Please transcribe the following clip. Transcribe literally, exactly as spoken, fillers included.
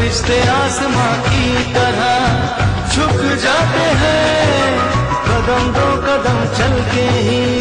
फरिश्ते आसमां की तरह झुक जाते हैं, कदम दो कदम चल के ही